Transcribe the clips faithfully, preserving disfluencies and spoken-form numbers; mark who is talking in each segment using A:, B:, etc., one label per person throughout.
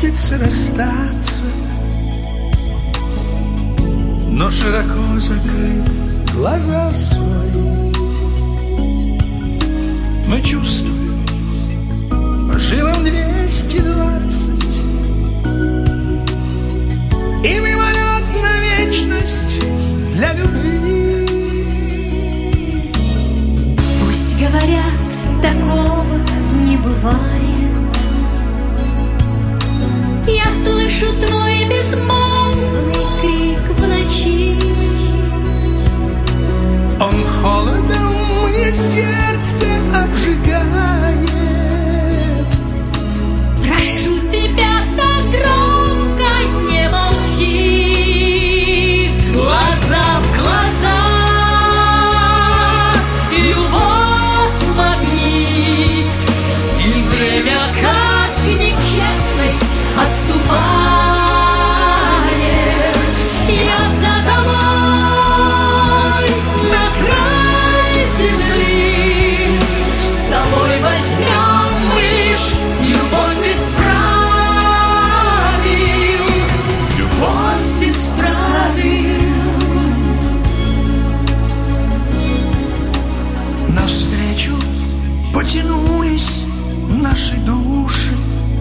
A: приходится расстаться, но широко закрыв глаза свои, мы чувствуем по жилам двести двадцать и мимолетная вечность для любви.
B: Пусть говорят, такого не бывает. Я слышу твой безмолвный крик в ночи.
A: Он холодом мне сердце обжигает.
B: Прошу тебя, так громко не молчи. Глаза в глаза, любовь магнит, и время как никчемность отступает. Я за тобой на край земли, с собой возьмем мы лишь любовь без правил, любовь без правил.
A: Навстречу потянулись наши души,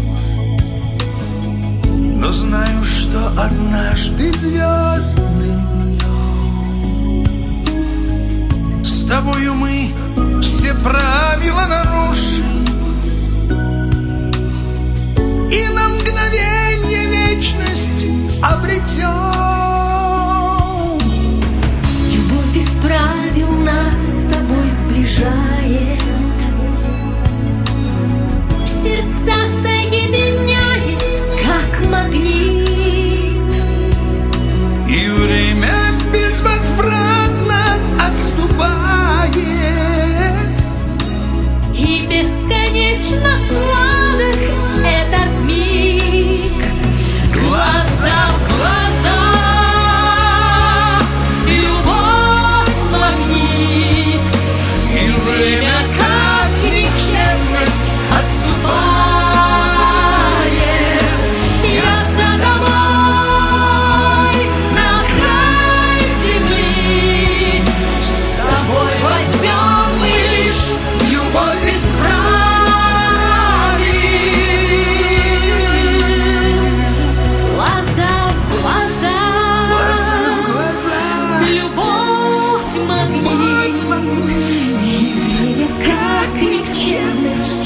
A: но знаю, что однажды звездным днем с тобою мы все правила нарушим, и на мгновенье вечность обретем.
B: Любовь без правил нас с тобой сближает, сердца соединяет, как магнит,
A: И время безвозвратно отступает,
B: и бесконечно сладок этот миг. Глаза в глаза, любовь магнит, и время как никчемность отступает. Я за тобой на край земли, с собой возьмем мы лишь любовь без правил. Глаза в глаза,
A: глаза в глаза,
B: любовь магнит, и время как никчемность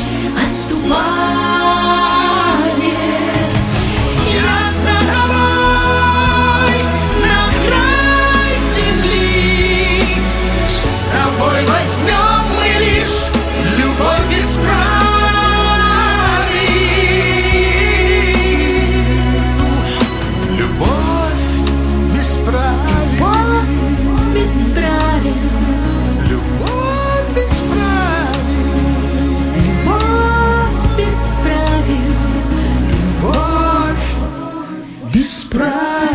B: отступает. Я за тобой на край земли, с собой возьмем мы лишь любовь без правил.
A: любовь без правил,
B: Любовь без правил,
A: любовь без правил,
B: любовь без правил,
A: любовь без правил.